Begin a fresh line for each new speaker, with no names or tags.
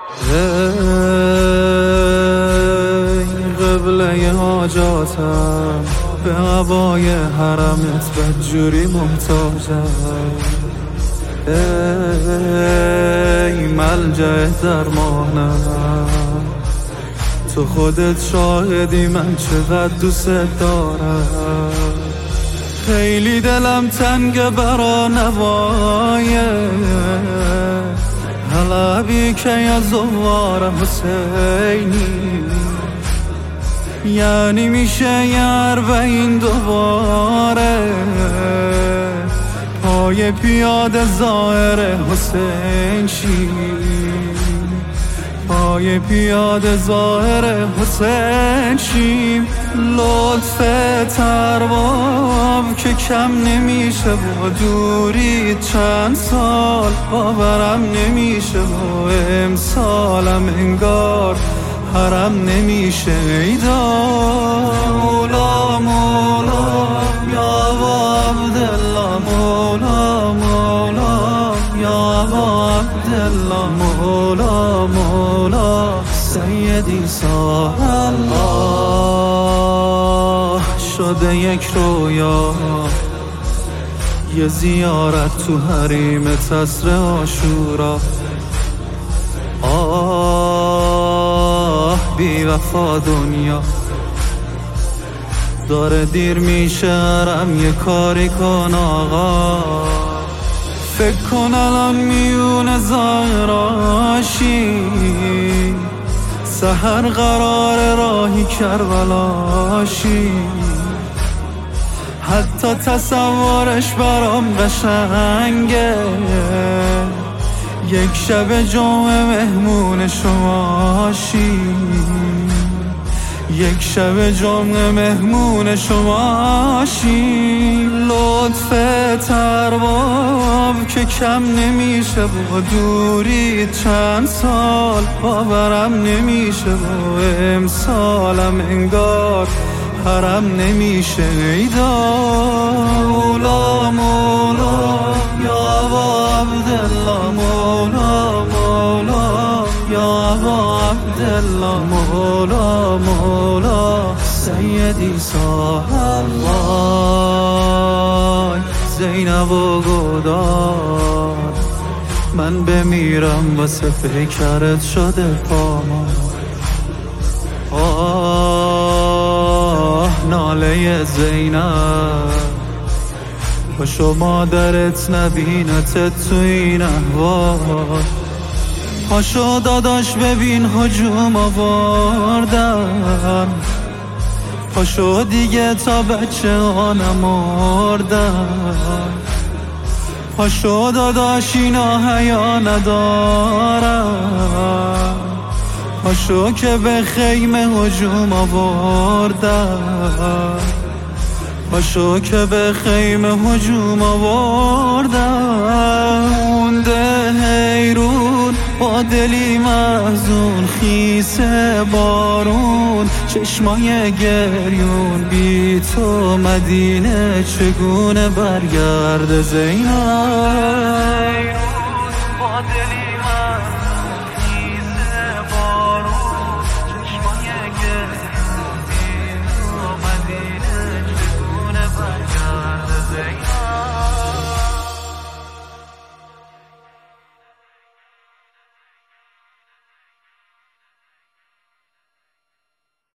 ای قبله حاجاتم، به هوای حرمت بدجوری محتاجم. ای ملجأ درمانم، تو خودت شاهدی من چقدر دوست دارم. خیلی دلم تنگ برا نوایه، حلبی که یا زوار حسینی، یعنی میشه یار و این دوباره پای پیاده ظاهر حسین شی، پای پیاده ظاهر حسین شیم. لطف ترباب که کم نمیشه با دوری چند سال، باورم نمیشه و امسالم انگار حرم نمیشه. ایدا مولا مولا یا عبدالله، مولا مولا یا عبدالله، مولا مولا سیدی صاح الله. شده یک رویا، یه زیارت تو حریم تسر عاشورا. بی وفا دنیا داره دیر میشه، حرم یه کاری کن آقا. فکر کن الان میون زهراشی، سحر قرار راهی کربلاشی. حتی تصورش برام قشنگه، یک شب جمعه مهمون شماشی، یک شب جمعه مهمون شماشی. لطف ترباب که کم نمیشه با دوری چند سال، باورم نمیشه و امسالم انگار حرم نمیشه. ایدا مولا مولا یا عبدالله، مولا مولا یا عبدالله، مولا مولا سیدی صاح الله. زینب و گودار من بمیرم واسه پیکرت شده پاما. ناله زینب پاشو مادرت نبینتت تو این احوال. پاشو داداش ببین هجوم آوردن، پاشو دیگه تا بچه ها نمردن. پاشو داداش اینا حیا ندارن، پاشو که به خیمه هجوم آوردن، پاشو که به خیمه هجوم آوردن. مونده حیرون با دلی محزون، خیسه بارون چشمای گریون. بی تو مدینه چگونه برگرد زینب؟